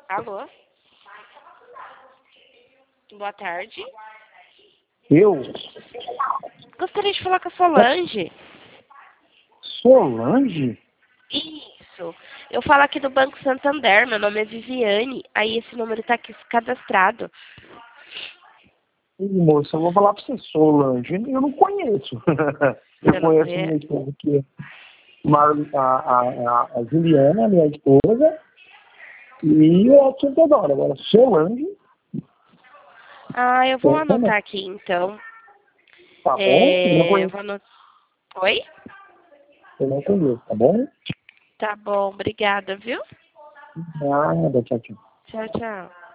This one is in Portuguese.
Alô? Boa tarde. Eu? Gostaria de falar com a Solange. Solange? Isso. Eu falo aqui do Banco Santander. Meu nome é Viviane. Aí esse número tá aqui cadastrado. Ih, moça, eu vou falar pra você, Solange. Eu não conheço. Você Eu não conheço conhece? minha esposa aqui, a Juliana, minha esposa, e a Tia Teodora. Agora, Solange, Ah, eu vou essa não. anotar aqui então. Tá bom? Eu não Eu conheço. vou anotar. Oi? Eu não conheço, tá bom? Tá bom, obrigada, viu? Nada, tchau, tchau. Tchau, tchau.